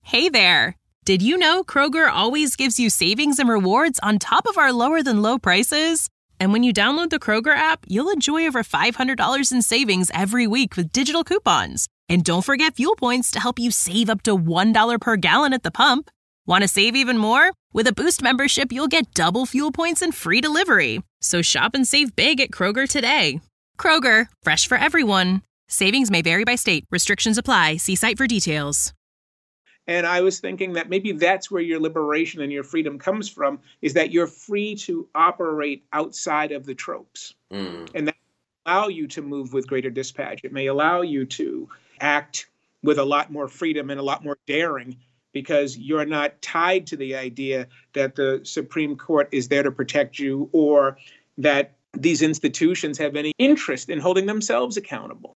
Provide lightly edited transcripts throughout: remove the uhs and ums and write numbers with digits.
Hey there! Did you know Kroger always gives you savings and rewards on top of our lower-than-low prices? And when you download the Kroger app, you'll enjoy over $500 in savings every week with digital coupons. And don't forget fuel points to help you save up to $1 per gallon at the pump. Want to save even more? With a Boost membership, you'll get double fuel points and free delivery. So shop and save big at Kroger today. Kroger, fresh for everyone. Savings may vary by state. Restrictions apply. See site for details. And I was thinking that maybe that's where your liberation and your freedom comes from, is that you're free to operate outside of the tropes. And that allow you to move with greater dispatch. It may allow you to act with a lot more freedom and a lot more daring, because you're not tied to the idea that the Supreme Court is there to protect you, or that these institutions have any interest in holding themselves accountable.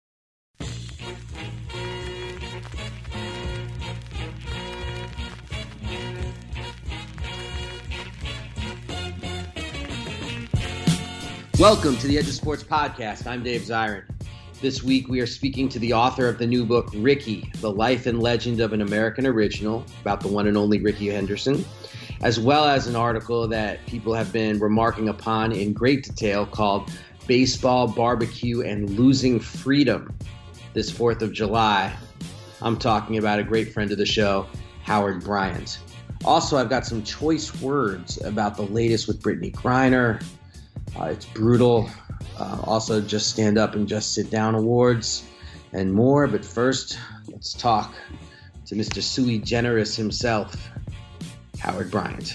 Welcome to the Edge of Sports podcast. I'm Dave Zirin. This week we are speaking to the author of the new book, Rickey, The Life and Legend of an American Original, about the one and only Rickey Henderson, as well as an article that people have been remarking upon in great detail called Baseball, Barbecue, and Losing Freedom this 4th of July. I'm talking about a great friend of the show, Howard Bryant. Also, I've got some choice words about the latest with Brittany Griner. It's brutal. Also, Just Stand Up and Just Sit Down awards and more. But first, let's talk to Mr. Sui Generis himself, Howard Bryant.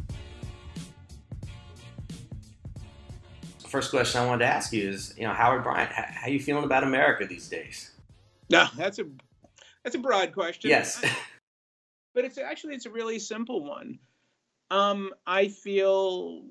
First question I wanted to ask you is, Howard Bryant, how are you feeling about America these days? No, that's a broad question. Yes. But it's a really simple one. I feel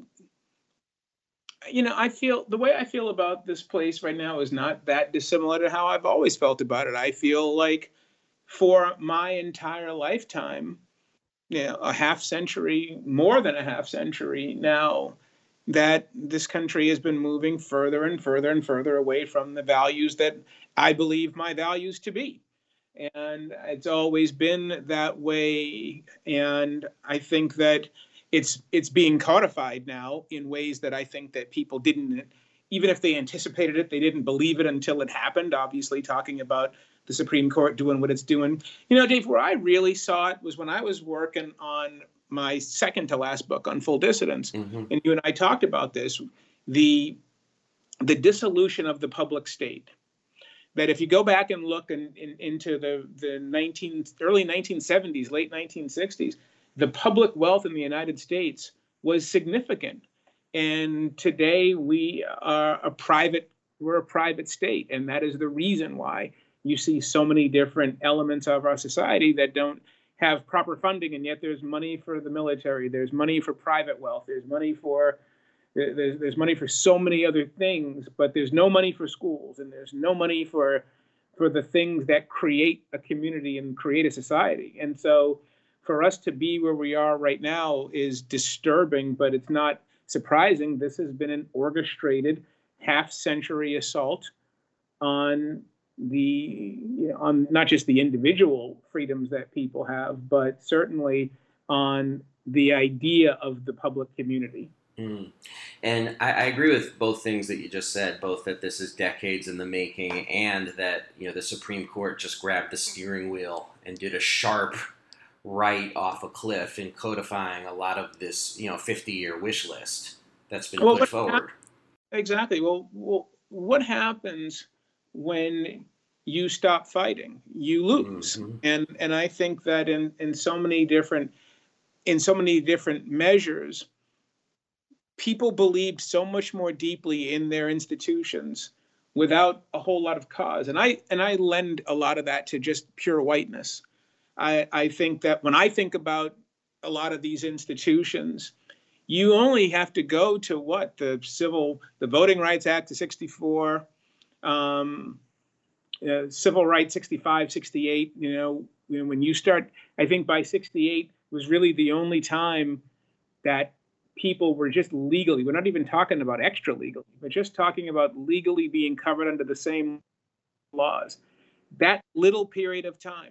the way I feel about this place right now is not that dissimilar to how I've always felt about it. I feel like for my entire lifetime, a half century, more than a half century now, that this country has been moving further and further and further away from the values that I believe my values to be. And it's always been that way. And I think that it's being codified now in ways that I think that people didn't, even if they anticipated it, they didn't believe it until it happened. Obviously, talking about the Supreme Court doing what it's doing. Dave, where I really saw it was when I was working on my second to last book on Full Dissidence. Mm-hmm. And you and I talked about this, the dissolution of the public state. That if you go back and look into the early 1970s, late 1960s, the public wealth in the United States was significant. And today we're a private state. And that is the reason why you see so many different elements of our society that don't have proper funding. And yet there's money for the military. There's money for private wealth. There's money for so many other things, but there's no money for schools, and there's no money for the things that create a community and create a society. And so for us to be where we are right now is disturbing, but it's not surprising. This has been an orchestrated half-century assault on on not just the individual freedoms that people have, but certainly on the idea of the public community. Mm. And I agree with both things that you just said, both that this is decades in the making and that, the Supreme Court just grabbed the steering wheel and did a sharp right off a cliff in codifying a lot of this, 50-year wish list that's been put forward. Exactly. Well, what happens when you stop fighting? You lose. Mm-hmm. And I think that in so many different measures, people believed so much more deeply in their institutions without a whole lot of cause. And I lend a lot of that to just pure whiteness. I think that when I think about a lot of these institutions, you only have to go to the Voting Rights Act of 64, Civil Rights 65, 68, when you start, I think by 68 was really the only time that people were just legally, we're not even talking about extra legally, but just talking about legally being covered under the same laws. That little period of time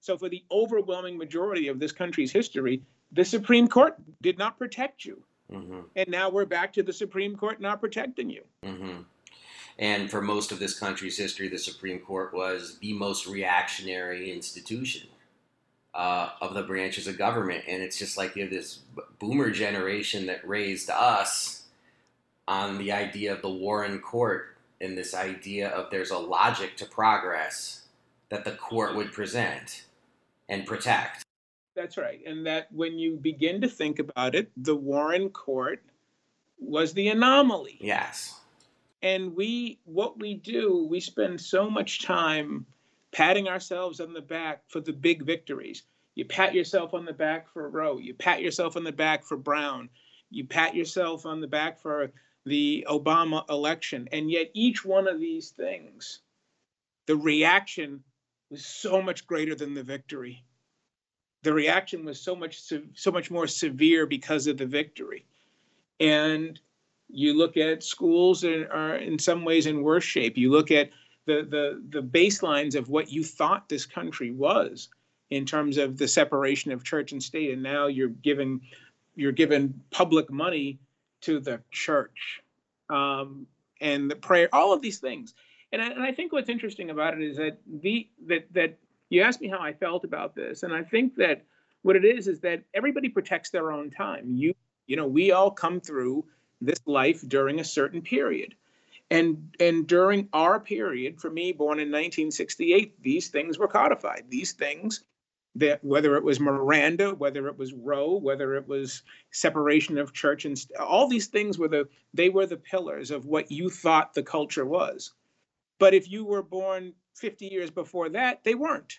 So for the overwhelming majority of this country's history, the Supreme Court did not protect you. Mm-hmm. And now we're back to the Supreme Court not protecting you. Mm-hmm. And for most of this country's history, the Supreme Court was the most reactionary institution of the branches of government. And it's just like you have this boomer generation that raised us on the idea of the Warren Court and this idea of there's a logic to progress that the court would present and protect. That's right. And that when you begin to think about it, the Warren Court was the anomaly. Yes. And we spend so much time patting ourselves on the back for the big victories. You pat yourself on the back for Roe. You pat yourself on the back for Brown. You pat yourself on the back for the Obama election. And yet each one of these things, the reaction was so much greater than the victory. The reaction was so much more severe because of the victory. And you look at schools are in some ways in worse shape. You look at the baselines of what you thought this country was in terms of the separation of church and state, and now you're given public money to the church and the prayer, all of these things. And I think what's interesting about it is that that you asked me how I felt about this, and I think that what it is that everybody protects their own time. You know, we all come through this life during a certain period. And during our period, for me, born in 1968, these things were codified. These things, that whether it was Miranda, whether it was Roe, whether it was separation of church and all these things were the pillars of what you thought the culture was. But if you were born 50 years before that, they weren't.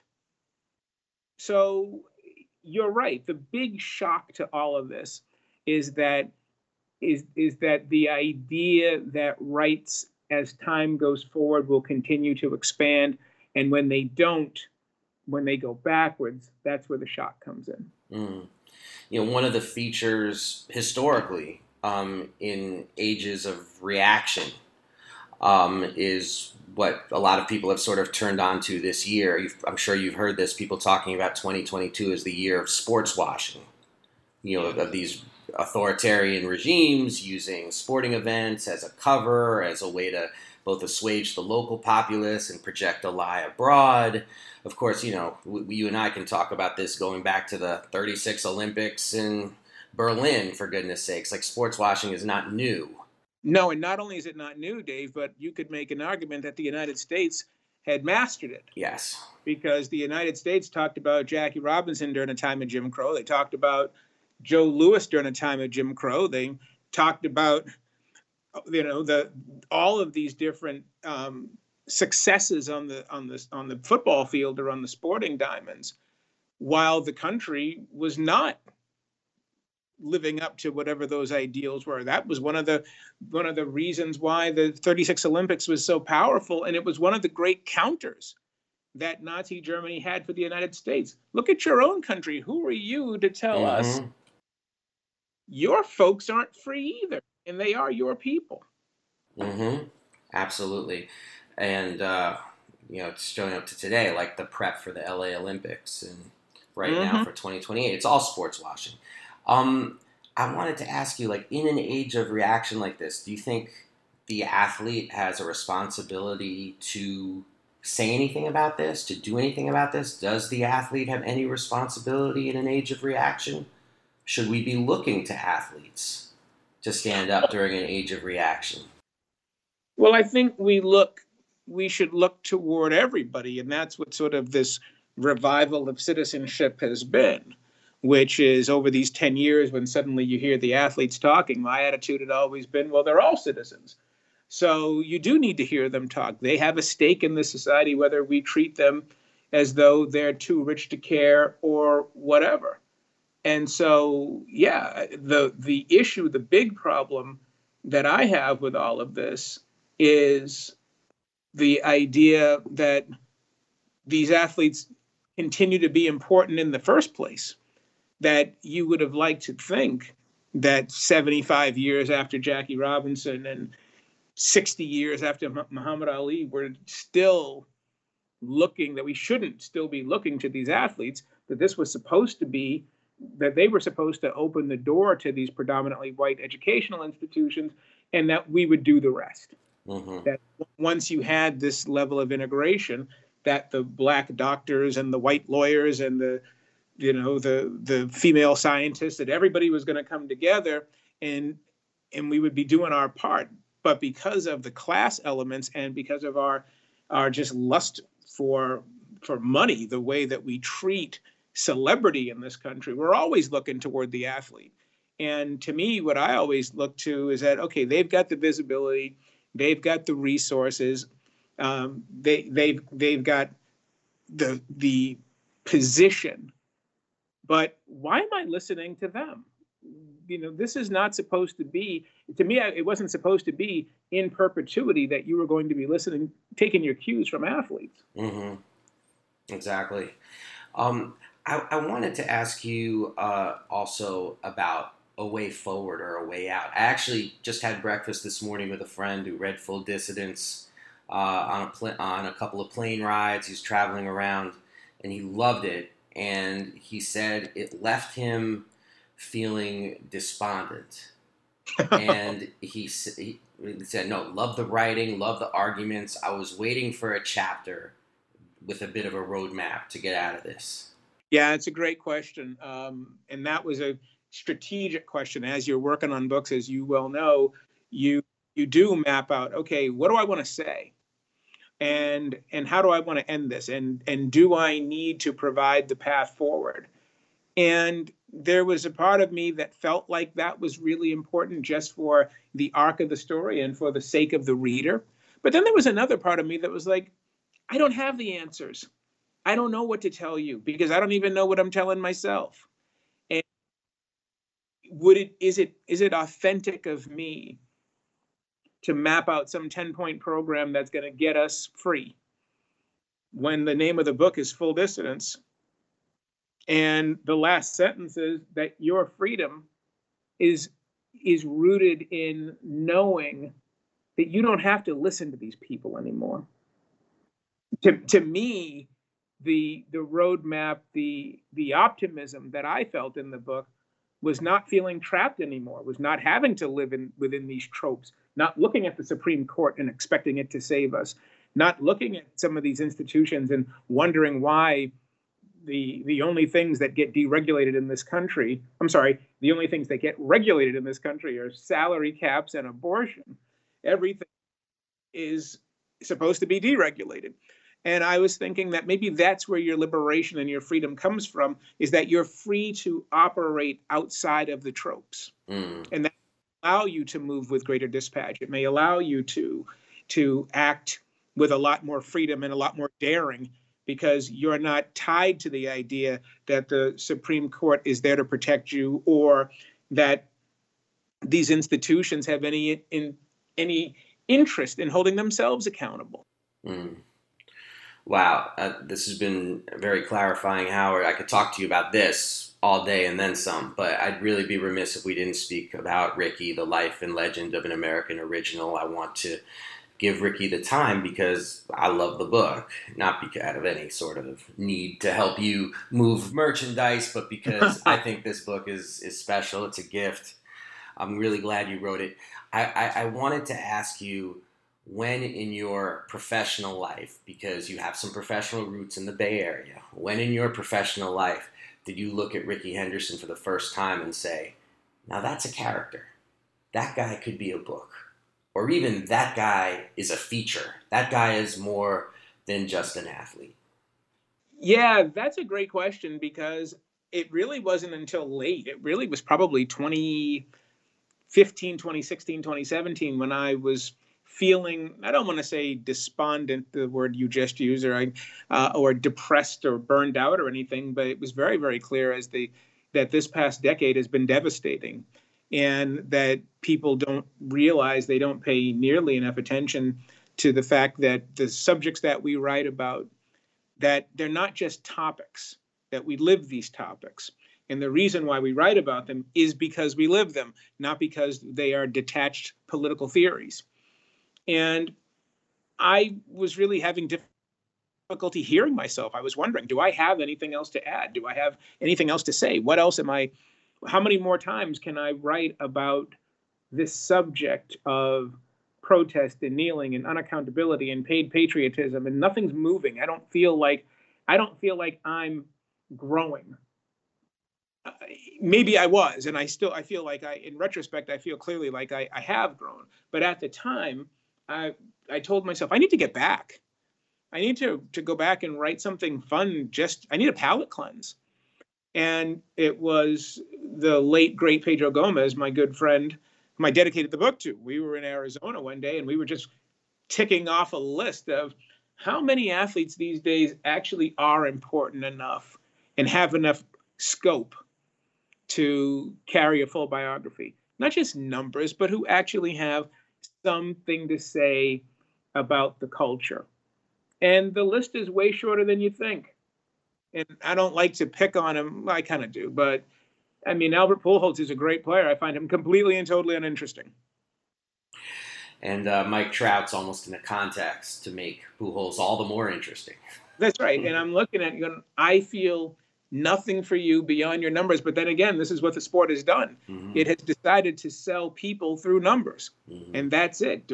So you're right. The big shock to all of this is that the idea that rights as time goes forward will continue to expand. And when they don't, when they go backwards, that's where the shock comes in. Mm. You know, one of the features historically in ages of reaction is what a lot of people have sort of turned on to this year. I'm sure you've heard this, people talking about 2022 as the year of sports washing, you know, of these authoritarian regimes using sporting events as a cover, as a way to both assuage the local populace and project a lie abroad. Of course, you know, you and I can talk about this going back to the 36 Olympics in Berlin, for goodness sakes. Like, sports washing is not new. No, and not only is it not new, Dave, but you could make an argument that the United States had mastered it. Yes. Because the United States talked about Jackie Robinson during a time of Jim Crow. They talked about Joe Louis during a time of Jim Crow. They talked about, you know, all of these different successes on the football field or on the sporting diamonds, while the country was not living up to whatever those ideals were. That was one of the reasons why the 36 Olympics was so powerful, and it was one of the great counters that Nazi Germany had for the United States. Look at your own country. Who are you to tell us your folks aren't free either, and they are your people? Mm-hmm. Absolutely. And, you know, it's showing up to today, like the prep for the LA Olympics and right now for 2028. It's all sports washing. I wanted to ask you, like, in an age of reaction like this, do you think the athlete has a responsibility to say anything about this, to do anything about this? Does the athlete have any responsibility in an age of reaction? Should we be looking to athletes to stand up during an age of reaction? Well, I think we should look toward everybody, and that's what sort of this revival of citizenship has been, which is over these 10 years when suddenly you hear the athletes talking. My attitude had always been, well, they're all citizens. So you do need to hear them talk. They have a stake in this society, whether we treat them as though they're too rich to care or whatever. And so, yeah, the issue, the big problem that I have with all of this is the idea that these athletes continue to be important in the first place. That you would have liked to think that 75 years after Jackie Robinson and 60 years after Muhammad Ali, we're still that we shouldn't still be looking to these athletes, that this was supposed to be, that they were supposed to open the door to these predominantly white educational institutions, and that we would do the rest. Mm-hmm. That once you had this level of integration, that the black doctors and the white lawyers and the female scientists, that everybody was going to come together and we would be doing our part. But because of the class elements and because of our just lust for money, the way that we treat celebrity in this country, we're always looking toward the athlete. And to me, what I always look to is that, okay, they've got the visibility, they've got the resources, they've got the position, but why am I listening to them? This is not supposed to be, to me, it wasn't supposed to be in perpetuity that you were going to be taking your cues from athletes. Mm-hmm. Exactly. I wanted to ask you also about a way forward or a way out. I actually just had breakfast this morning with a friend who read Full Dissidence on a couple of plane rides. He's traveling around, and he loved it. And he said it left him feeling despondent. And he said, no, love the writing, love the arguments. I was waiting for a chapter with a bit of a roadmap to get out of this. Yeah, it's a great question. And that was a strategic question. As you're working on books, as you well know, you do map out, okay, what do I want to say? And how do I want to end this? And do I need to provide the path forward? And there was a part of me that felt like that was really important just for the arc of the story and for the sake of the reader. But then there was another part of me that was like, I don't have the answers. I don't know what to tell you because I don't even know what I'm telling myself. And is it authentic of me to map out some 10-point program that's going to get us free when the name of the book is Full Dissidence? And the last sentence is that your freedom is rooted in knowing that you don't have to listen to these people anymore. To me, the roadmap, the optimism that I felt in the book was not feeling trapped anymore, was not having to live within these tropes, not looking at the Supreme Court and expecting it to save us, not looking at some of these institutions and wondering why the only things that get deregulated in this country, the only things that get regulated in this country are salary caps and abortion. Everything is supposed to be deregulated. And I was thinking that maybe that's where your liberation and your freedom comes from, is that you're free to operate outside of the tropes. Mm. And that may allow you to move with greater dispatch. It may allow you to act with a lot more freedom and a lot more daring, because you're not tied to the idea that the Supreme Court is there to protect you, or that these institutions have any interest in holding themselves accountable. Mm. Wow, this has been very clarifying, Howard. I could talk to you about this all day and then some, but I'd really be remiss if we didn't speak about Ricky, the life and legend of an American original. I want to give Ricky the time because I love the book, not because out of any sort of need to help you move merchandise, but because I think this book is special. It's a gift. I'm really glad you wrote it. I wanted to ask you, when in your professional life, because you have some professional roots in the Bay Area, when in your professional life did you look at Ricky Henderson for the first time and say, now that's a character. That guy could be a book. Or even that guy is a feature. That guy is more than just an athlete. Yeah, that's a great question, because it really wasn't until late. It really was probably 2015, 2016, 2017 when I was feeling, I don't want to say despondent, the word you just used, or depressed or burned out or anything, but it was very, very clear that this past decade has been devastating, and that people don't realize, they don't pay nearly enough attention to the fact that the subjects that we write about, that they're not just topics, that we live these topics. And the reason why we write about them is because we live them, not because they are detached political theories. And I was really having difficulty difficulty hearing myself. I was wondering, do I have anything else to add? Do I have anything else to say? What else how many more times can I write about this subject of protest and kneeling and unaccountability and paid patriotism, and nothing's moving? I don't feel like I'm growing. Maybe I was, and I feel like in retrospect, I feel clearly like I have grown. But at the time, I told myself, I need to get back. I need to go back and write something fun. I need a palate cleanse. And it was the late, great Pedro Gomez, my good friend, whom I dedicated the book to. We were in Arizona one day, and we were just ticking off a list of how many athletes these days actually are important enough and have enough scope to carry a full biography. Not just numbers, but who actually have something to say about the culture. And the list is way shorter than you think. And I don't like to pick on him. I kind of do. But, I mean, Albert Pujols is a great player. I find him completely and totally uninteresting. And Mike Trout's almost in a contest to make Pujols all the more interesting. That's right. And I'm looking at you, I feel nothing for you beyond your numbers. But then again, this is what the sport has done. Mm-hmm. It has decided to sell people through numbers. Mm-hmm. And that's it.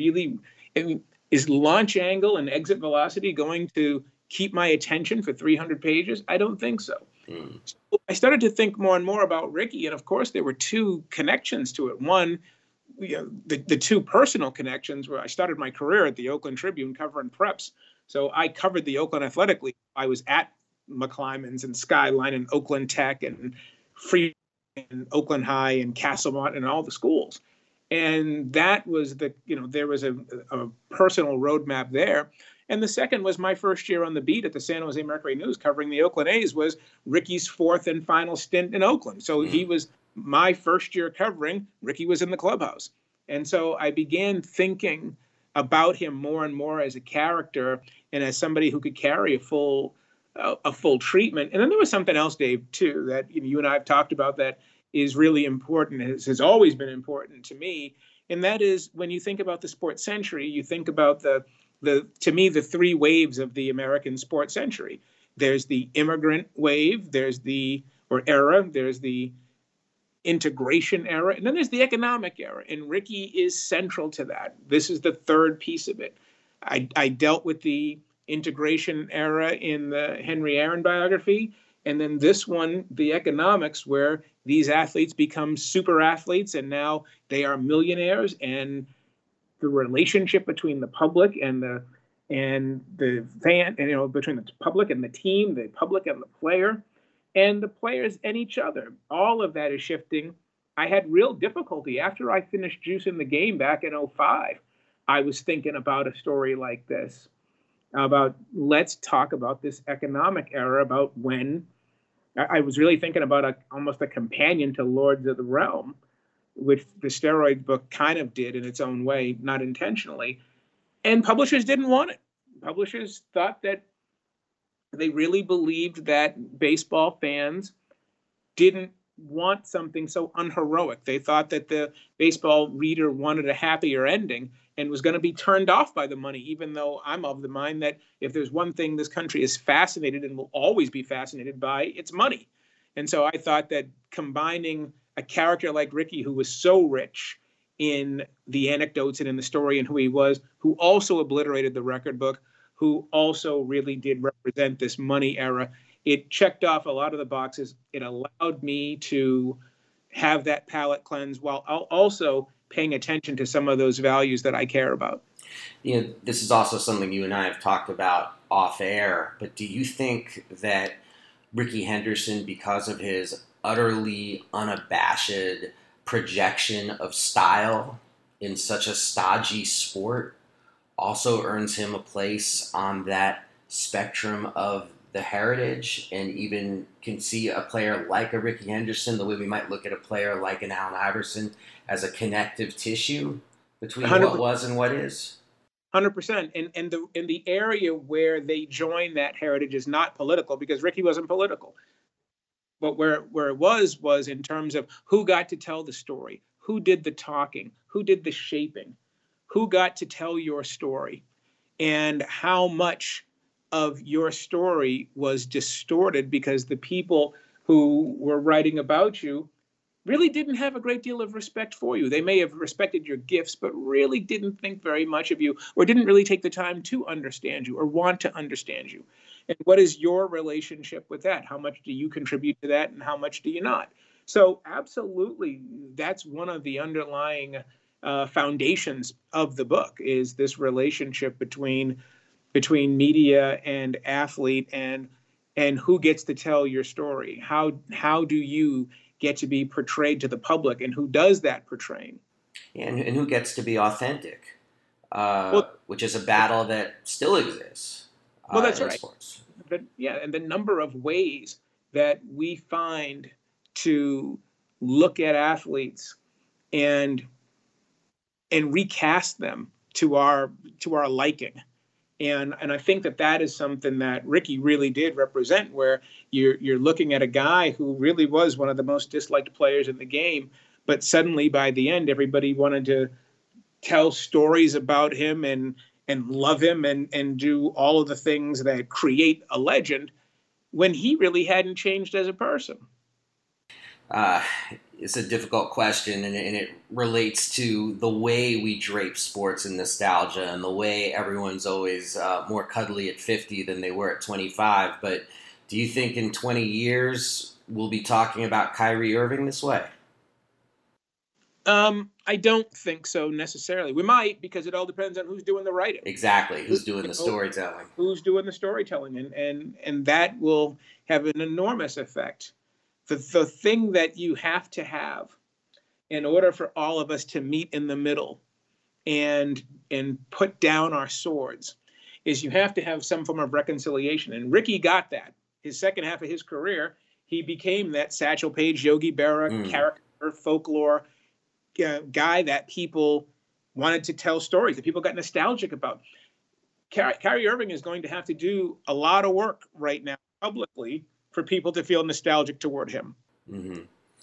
Is launch angle and exit velocity going to keep my attention for 300 pages? I don't think so. Mm. So I started to think more and more about Rickey. And of course, there were two connections to it. One, the two personal connections where I started my career at the Oakland Tribune covering preps. So I covered the Oakland Athletic League. I was at McClymonds and Skyline and Oakland Tech and Free and Oakland High and Castlemont and all the schools. And that was there was a personal roadmap there. And the second was my first year on the beat at the San Jose Mercury News covering the Oakland A's was Rickey's fourth and final stint in Oakland. So he was my first year covering. Rickey was in the clubhouse. And so I began thinking about him more and more as a character and as somebody who could carry a full treatment. And then there was something else, Dave, too, that you and I have talked about that is really important, has always been important to me. And that is when you think about the sports century, you think about to me, the three waves of the American sports century. There's the immigrant wave, there's the integration era, and then there's the economic era. And Rickey is central to that. This is the third piece of it. I dealt with the integration era in the Henry Aaron biography. And then this one, the economics, where these athletes become super athletes and now they are millionaires, and the relationship between the public and the fan, and between the public and the team, the public and the player, and the players and each other. All of that is shifting. I had real difficulty after I finished Juicing the Game back in 2005. I was thinking about a story like this. Let's talk about this economic era, about when I was really thinking about almost a companion to Lords of the Realm, which the steroid book kind of did in its own way, not intentionally. And publishers didn't want it. Publishers thought that they really believed that baseball fans didn't want something so unheroic. They thought that the baseball reader wanted a happier ending and was going to be turned off by the money, even though I'm of the mind that if there's one thing this country is fascinated and will always be fascinated by, it's money. And so I thought that combining a character like Rickey, who was so rich in the anecdotes and in the story and who he was, who also obliterated the record book, who also really did represent this money era, it checked off a lot of the boxes. It allowed me to have that palate cleanse while also paying attention to some of those values that I care about. This is also something you and I have talked about off air, but do you think that Rickey Henderson, because of his utterly unabashed projection of style in such a stodgy sport, also earns him a place on that spectrum of the heritage, and even can see a player like a Rickey Henderson the way we might look at a player like an Allen Iverson as a connective tissue between 100%. What was and what is? 100%. And the area where they join that heritage is not political, because Rickey wasn't political. But where it was in terms of who got to tell the story, who did the talking, who did the shaping, who got to tell your story, and how much of your story was distorted because the people who were writing about you really didn't have a great deal of respect for you. They may have respected your gifts, but really didn't think very much of you, or didn't really take the time to understand you or want to understand you. And what is your relationship with that? How much do you contribute to that, and how much do you not? So absolutely, that's one of the underlying foundations of the book, is this relationship between media and athlete, and who gets to tell your story. How do you get to be portrayed to the public, and who does that portraying? Yeah, and who gets to be authentic, Well, which is a battle that still exists. Well, that's in right. Sports. And the number of ways that we find to look at athletes and recast them to our liking. And I think that is something that Ricky really did represent, where you're looking at a guy who really was one of the most disliked players in the game, but suddenly by the end, everybody wanted to tell stories about him and love him and do all of the things that create a legend, when he really hadn't changed as a person. It's a difficult question, and it relates to the way we drape sports in nostalgia and the way everyone's always more cuddly at 50 than they were at 25. But do you think in 20 years we'll be talking about Kyrie Irving this way? I don't think so necessarily. We might, because it all depends on who's doing the writing. Exactly. Who's doing the storytelling? Who's doing the storytelling, and that will have an enormous effect. The thing that you have to have in order for all of us to meet in the middle and put down our swords is you have to have some form of reconciliation. And Ricky got that. His second half of his career, he became that Satchel Paige, Yogi Berra character, folklore guy that people wanted to tell stories, that people got nostalgic about. Kyrie Irving is going to have to do a lot of work right now publicly for people to feel nostalgic toward him. Mm-hmm.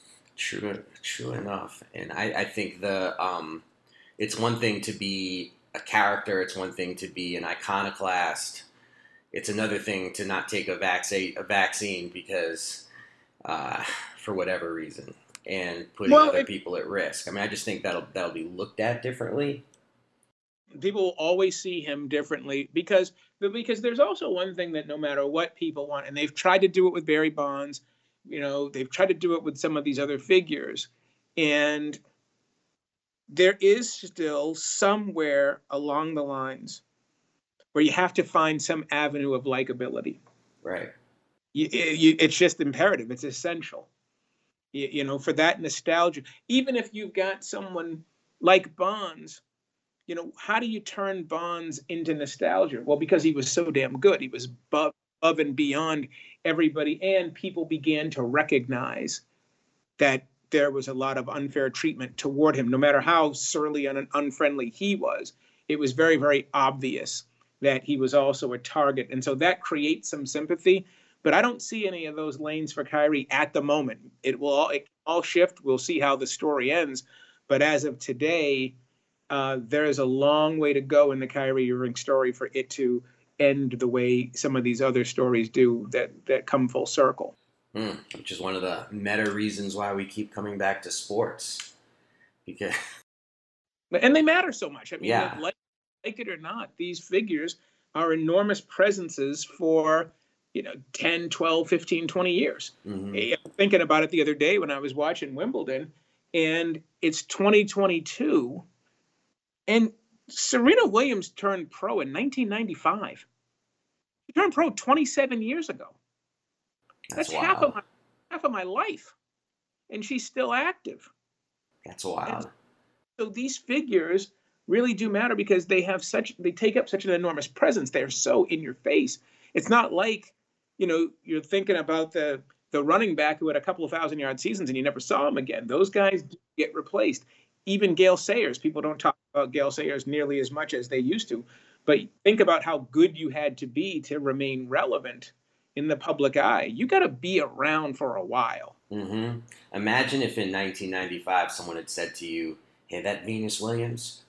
True enough. And I think it's one thing to be a character. It's one thing to be an iconoclast. It's another thing to not take a vaccine because, for whatever reason, and putting other people at risk. I mean, I just think that'll be looked at differently. People will always see him differently because there's also one thing that no matter what people want, and they've tried to do it with Barry Bonds, they've tried to do it with some of these other figures, and there is still somewhere along the lines where you have to find some avenue of likability. Right. It's just imperative. It's essential. For that nostalgia. Even if you've got someone like Bonds, how do you turn Bonds into nostalgia? Well, because he was so damn good. He was above and beyond everybody, and people began to recognize that there was a lot of unfair treatment toward him. No matter how surly and unfriendly he was, it was very, very obvious that he was also a target. And so that creates some sympathy. But I don't see any of those lanes for Kyrie at the moment. It all shift. We'll see how the story ends. But as of today, there is a long way to go in the Kyrie Irving story for it to end the way some of these other stories do that come full circle. Which is one of the meta reasons why we keep coming back to sports. And they matter so much. I mean, yeah. like it or not, these figures are enormous presences for 10, 12, 15, 20 years. Mm-hmm. Thinking about it the other day when I was watching Wimbledon, and it's 2022, and Serena Williams turned pro in 1995. She turned pro 27 years ago. That's half of my life, and she's still active. That's wild. And so these figures really do matter because they take up such an enormous presence. They're so in your face. It's not like you're thinking about the running back who had a couple of 1,000-yard seasons and you never saw him again. Those guys do get replaced. Even Gale Sayers. People don't talk about Gale Sayers nearly as much as they used to. But think about how good you had to be to remain relevant in the public eye. You got to be around for a while. Mm-hmm. Imagine if in 1995 someone had said to you, hey, that Venus Williams,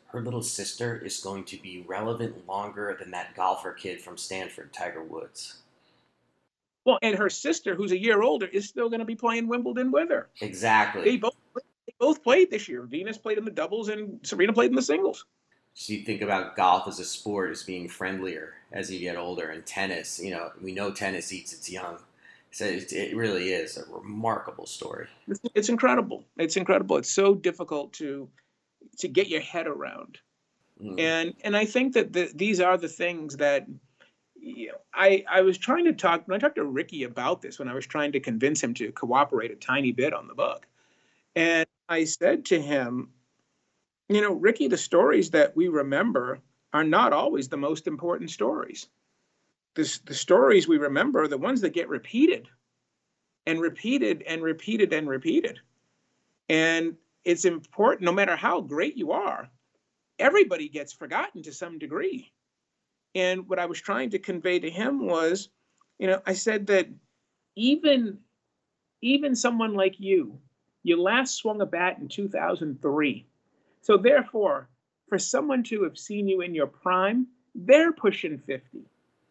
her little sister is going to be relevant longer than that golfer kid from Stanford, Tiger Woods. Well, and her sister, who's a year older, is still going to be playing Wimbledon with her. Exactly. They both played this year. Venus played in the doubles and Serena played in the singles. So you think about golf as a sport as being friendlier as you get older, and tennis, we know tennis eats its young. So it really is a remarkable story. It's incredible. It's incredible. It's so difficult to get your head around. And I think that these are the things that, I was trying to talk, when I talked to Ricky about this, when I was trying to convince him to cooperate a tiny bit on the book. And I said to him, Ricky, the stories that we remember are not always the most important stories. The stories we remember are the ones that get repeated and repeated and repeated and repeated. And it's important, no matter how great you are, everybody gets forgotten to some degree. And what I was trying to convey to him was, I said that even someone like you last swung a bat in 2003. So therefore, for someone to have seen you in your prime, they're pushing 50.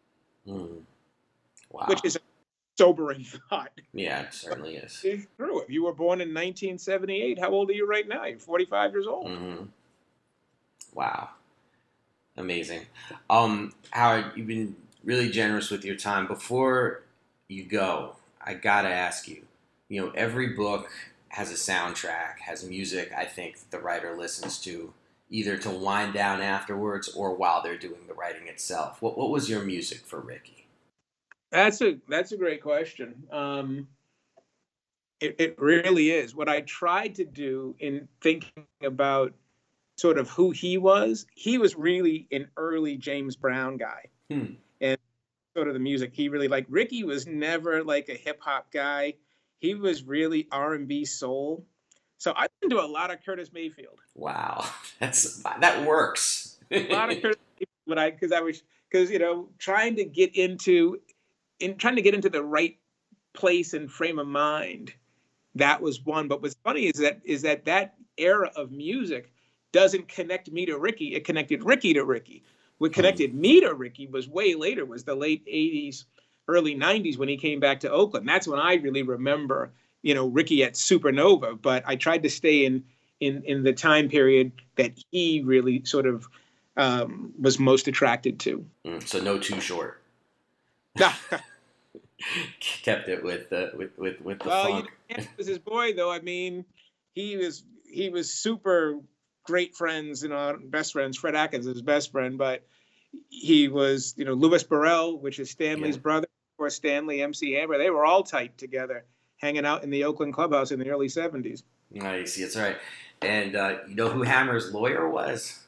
Wow. Which is a sobering thought. Yeah, it certainly is. It's true. If you were born in 1978, how old are you right now? You're 45 years old. Mm-hmm. Wow. Amazing. Howard, you've been really generous with your time. Before you go, I got to ask you, every book has a soundtrack, has music, I think, that the writer listens to either to wind down afterwards or while they're doing the writing itself. What was your music for Ricky? That's a great question. It really is. What I tried to do in thinking about sort of who he was really an early James Brown guy. And sort of the music he really liked. Ricky was never like a hip hop guy. He was really R&B soul. So I listened to a lot of Curtis Mayfield. Wow, that works. A lot of Curtis Mayfield, because trying to get into the right place and frame of mind. That was one. But what's funny is that era of music doesn't connect me to Ricky. It connected Ricky to Ricky. What connected me to Ricky was way later, was the late 80s, early 90s when he came back to Oakland. That's when I really remember, Ricky at Supernova. But I tried to stay in the time period that he really sort of was most attracted to. So no Too Short. Kept it with the funk. It was his boy, though. I mean, he was super great friends, best friends. Fred Atkins is his best friend, but he was, Louis Burrell, which is Stanley's brother, of course, Stanley, MC Hammer. They were all tight together, hanging out in the Oakland clubhouse in the early 70s. I see, that's right. And you know who Hammer's lawyer was?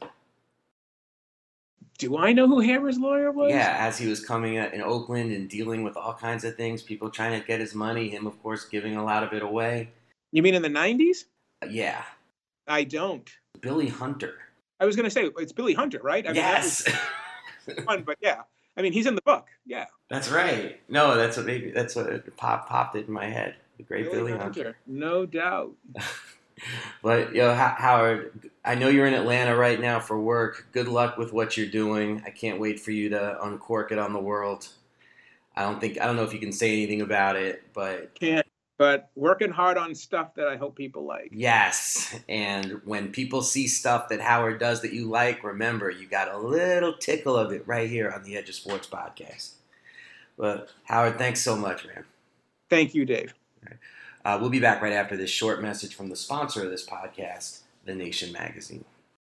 Do I know who Hammer's lawyer was? Yeah, as he was coming in Oakland and dealing with all kinds of things, people trying to get his money, him, of course, giving a lot of it away. You mean in the 90s? Yeah. I don't. Billy Hunter. I was going to say, it's Billy Hunter, right? Yes. That was fun, but yeah. I mean, he's in the book. Yeah. That's right. No, that's what popped it in my head. The great Billy Hunter. No doubt. But Howard, I know you're in Atlanta right now for work. Good luck with what you're doing. I can't wait for you to uncork it on the world. I don't know if you can say anything about it, but can't. But working hard on stuff that I hope people like. Yes, and when people see stuff that Howard does that you like, remember you got a little tickle of it right here on the Edge of Sports podcast. But Howard, thanks so much, man. Thank you, Dave. We'll be back right after this short message from the sponsor of this podcast, The Nation Magazine.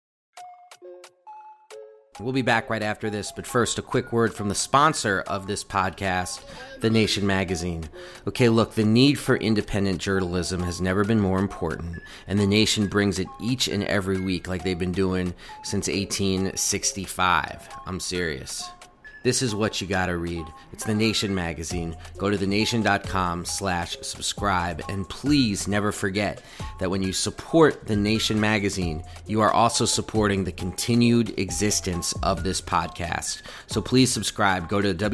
We'll be back right after this, but first, a quick word from the sponsor of this podcast, The Nation Magazine. Okay, look, the need for independent journalism has never been more important, and The Nation brings it each and every week like they've been doing since 1865. I'm serious. This is what you gotta read. It's The Nation Magazine. Go to thenation.com/subscribe. And please never forget that when you support The Nation Magazine, you are also supporting the continued existence of this podcast. So please subscribe. Go to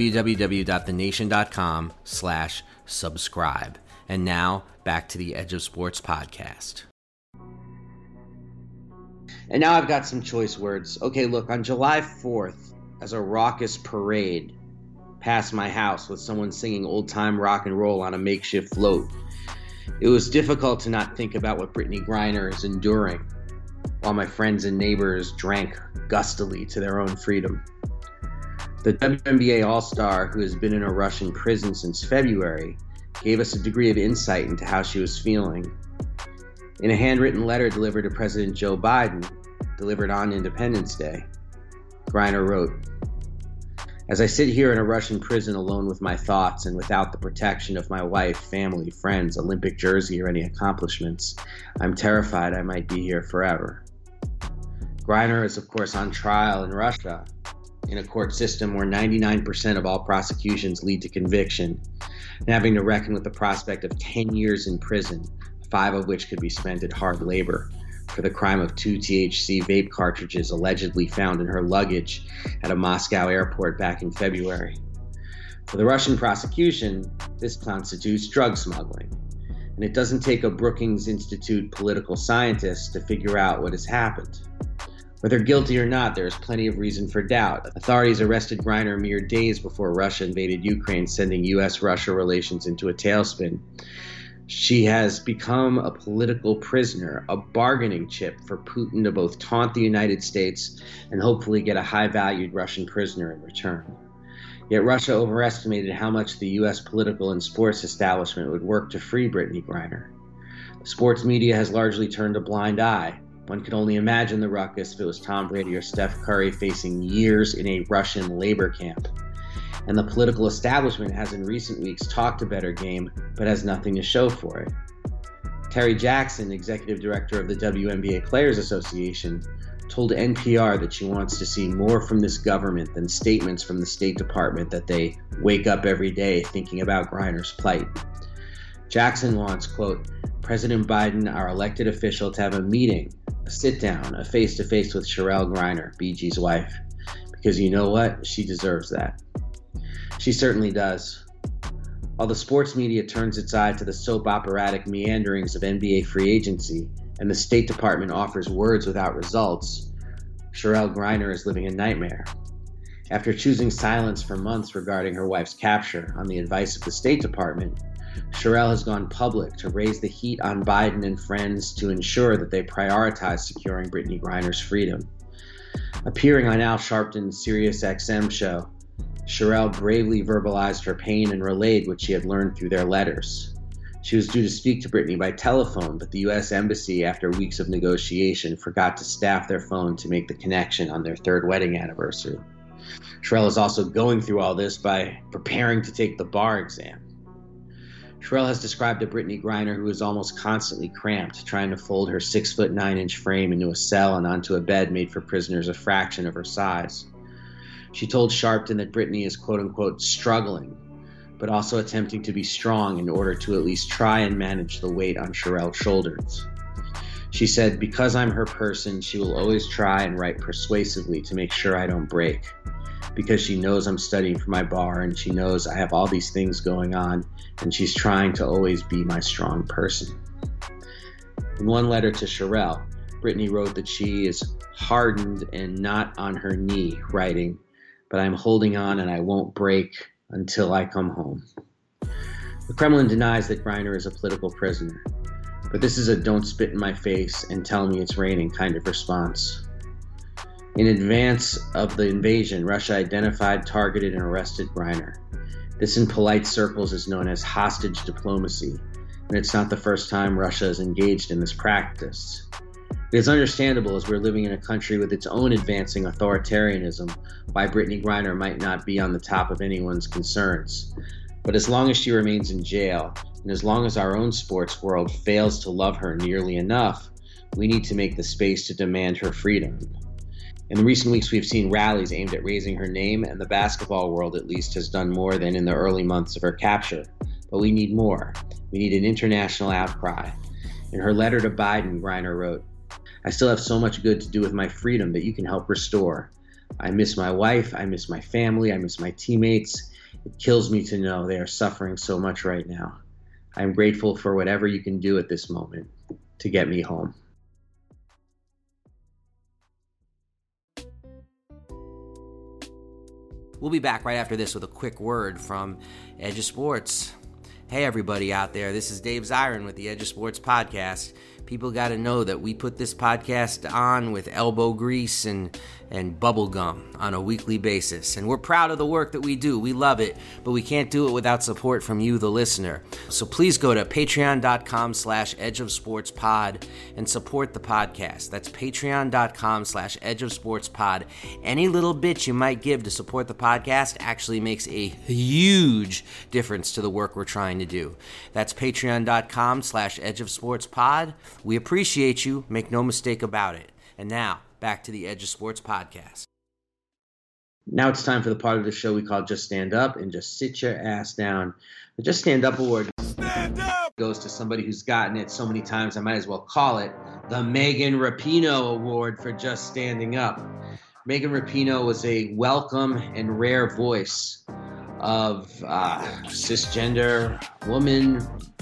www.thenation.com/subscribe. And now, back to the Edge of Sports podcast. And now I've got some choice words. Okay, look, on July 4th, as a raucous parade passed my house with someone singing old-time rock and roll on a makeshift float, it was difficult to not think about what Brittney Griner is enduring, while my friends and neighbors drank gustily to their own freedom. The WNBA All-Star, who has been in a Russian prison since February, gave us a degree of insight into how she was feeling. In a handwritten letter delivered to President Joe Biden, delivered on Independence Day, Griner wrote, "As I sit here in a Russian prison alone with my thoughts and without the protection of my wife, family, friends, Olympic jersey, or any accomplishments, I'm terrified I might be here forever." Griner is, of course, on trial in Russia, in a court system where 99% of all prosecutions lead to conviction, and having to reckon with the prospect of 10 years in prison, 5 of which could be spent at hard labor, for the crime of 2 THC vape cartridges allegedly found in her luggage at a Moscow airport back in February. For the Russian prosecution, this constitutes drug smuggling, and it doesn't take a Brookings Institute political scientist to figure out what has happened. Whether guilty or not, there is plenty of reason for doubt. Authorities arrested Griner mere days before Russia invaded Ukraine, sending U.S.-Russia relations into a tailspin. She has become a political prisoner, a bargaining chip for Putin to both taunt the United States and hopefully get a high-valued Russian prisoner in return. Yet Russia overestimated how much the U.S. political and sports establishment would work to free Brittney Griner. The sports media has largely turned a blind eye. One could only imagine the ruckus if it was Tom Brady or Steph Curry facing years in a Russian labor camp. And the political establishment has in recent weeks talked a better game, but has nothing to show for it. Terry Jackson, executive director of the WNBA Players Association, told NPR that she wants to see more from this government than statements from the State Department that they wake up every day thinking about Griner's plight. Jackson wants, quote, President Biden, our elected official, to have a meeting, a sit-down, a face-to-face with Cherelle Griner, BG's wife, because you know what? She deserves that. She certainly does. While the sports media turns its eye to the soap operatic meanderings of NBA free agency and the State Department offers words without results, Cherelle Griner is living a nightmare. After choosing silence for months regarding her wife's capture on the advice of the State Department, Cherelle has gone public to raise the heat on Biden and friends to ensure that they prioritize securing Brittney Griner's freedom. Appearing on Al Sharpton's SiriusXM show, Cherelle bravely verbalized her pain and relayed what she had learned through their letters. She was due to speak to Brittney by telephone, but the U.S. Embassy, after weeks of negotiation, forgot to staff their phone to make the connection on their 3rd wedding anniversary. Cherelle is also going through all this by preparing to take the bar exam. Cherelle has described a Brittney Griner who is almost constantly cramped, trying to fold her 6'9" inch frame into a cell and onto a bed made for prisoners a fraction of her size. She told Sharpton that Brittney is quote-unquote struggling, but also attempting to be strong in order to at least try and manage the weight on Cherelle's shoulders. She said, because I'm her person, she will always try and write persuasively to make sure I don't break, because she knows I'm studying for my bar and she knows I have all these things going on, and she's trying to always be my strong person. In one letter to Cherelle, Brittney wrote that she is hardened and not on her knee, writing, but I'm holding on and I won't break until I come home. The Kremlin denies that Griner is a political prisoner, but this is a don't spit in my face and tell me it's raining kind of response. In advance of the invasion, Russia identified, targeted, and arrested Griner. This in polite circles is known as hostage diplomacy, and it's not the first time Russia is engaged in this practice. It is understandable, as we're living in a country with its own advancing authoritarianism, why Brittney Griner might not be on the top of anyone's concerns. But as long as she remains in jail, and as long as our own sports world fails to love her nearly enough, we need to make the space to demand her freedom. In recent weeks, we've seen rallies aimed at raising her name, and the basketball world at least has done more than in the early months of her capture. But we need more. We need an international outcry. In her letter to Biden, Griner wrote, I still have so much good to do with my freedom that you can help restore. I miss my wife, I miss my family, I miss my teammates. It kills me to know they are suffering so much right now. I am grateful for whatever you can do at this moment to get me home. We'll be back right after this with a quick word from Edge of Sports. Hey, everybody out there. This is Dave Zirin with the Edge of Sports podcast. People got to know that we put this podcast on with elbow grease and bubble gum on a weekly basis. And we're proud of the work that we do. We love it, but we can't do it without support from you, the listener. So please go to patreon.com/edgeofsportspod and support the podcast. That's patreon.com/edgeofsportspod. Any little bit you might give to support the podcast actually makes a huge difference to the work we're trying to do. That's patreon.com/edgeofsportspod. We appreciate you. Make no mistake about it. And now, back to the Edge of Sports podcast. Now it's time for the part of the show we call Just Stand Up and Just Sit Your Ass Down. The Just Stand Up Award goes to somebody who's gotten it so many times I might as well call it the Megan Rapinoe Award for just standing up. Megan Rapinoe was a welcome and rare voice of cisgender woman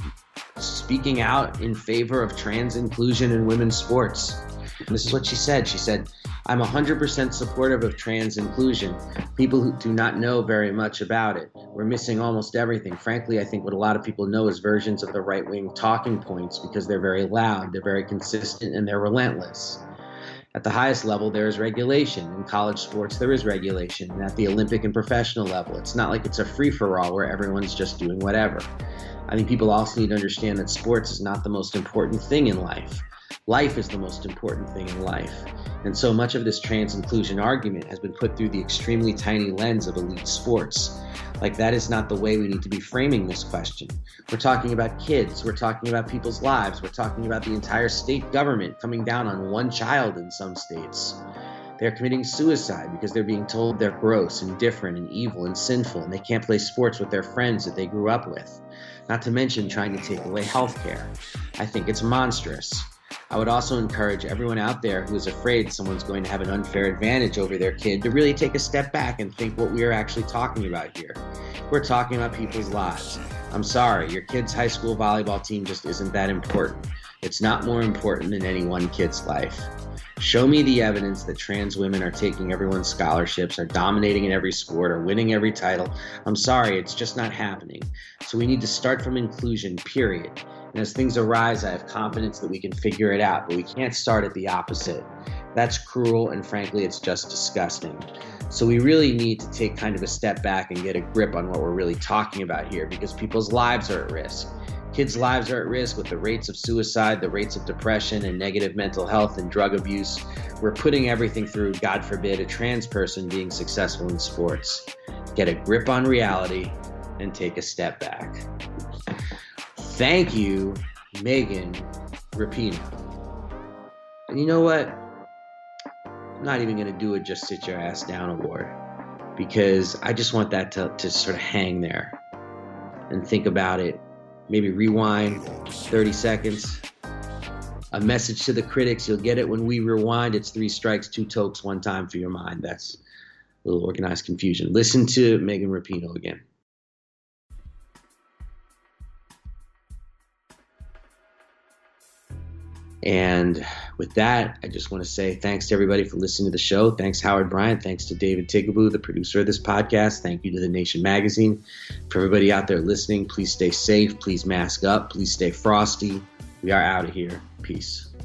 speaking out in favor of trans inclusion in women's sports. And this is what she said. She said, "I'm 100% supportive of trans inclusion. People who do not know very much about it. We're missing almost everything. Frankly, I think what a lot of people know is versions of the right-wing talking points because they're very loud, they're very consistent, and they're relentless. At the highest level, there is regulation. In college sports, there is regulation. And at the Olympic and professional level, it's not like it's a free-for-all where everyone's just doing whatever. I think people also need to understand that sports is not the most important thing in life. Life is the most important thing in life. And so much of this trans inclusion argument has been put through the extremely tiny lens of elite sports. Like, that is not the way we need to be framing this question. We're talking about kids. We're talking about people's lives. We're talking about the entire state government coming down on one child in some states. They're committing suicide because they're being told they're gross and different and evil and sinful, and they can't play sports with their friends that they grew up with. Not to mention trying to take away health care. I think it's monstrous. I would also encourage everyone out there who is afraid someone's going to have an unfair advantage over their kid to really take a step back and think what we are actually talking about here. We're talking about people's lives. I'm sorry, your kid's high school volleyball team just isn't that important. It's not more important than any one kid's life. Show me the evidence that trans women are taking everyone's scholarships, are dominating in every sport, are winning every title. I'm sorry, it's just not happening. So we need to start from inclusion, period. And as things arise, I have confidence that we can figure it out, but we can't start at the opposite. That's cruel, and frankly, it's just disgusting. So we really need to take kind of a step back and get a grip on what we're really talking about here, because people's lives are at risk. Kids' lives are at risk with the rates of suicide, the rates of depression and negative mental health and drug abuse. We're putting everything through, God forbid, a trans person being successful in sports. Get a grip on reality and take a step back. Thank you, Megan Rapinoe. And you know what? I'm not even going to do a Just Sit Your Ass Down award, because I just want that to sort of hang there and think about it. Maybe rewind 30 seconds. A message to the critics. You'll get it when we rewind. It's 3 strikes, 2 tokes, 1 time for your mind. That's a little organized confusion. Listen to Megan Rapinoe again. And with that, I just want to say thanks to everybody for listening to the show. Thanks, Howard Bryant. Thanks to David Tigaboo, the producer of this podcast. Thank you to The Nation Magazine. For everybody out there listening, please stay safe. Please mask up. Please stay frosty. We are out of here. Peace.